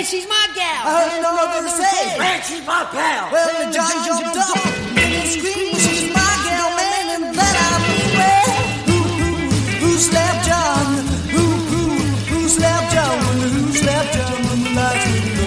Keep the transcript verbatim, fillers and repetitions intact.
Hey, she's my gal. I heard another say, Man, she's my pal. well, the John jumped up and screamed, she's my gal, man, and then I mean, well, who, who, who slapped John? Who, who, who slapped John? Who slapped John when the lights went down?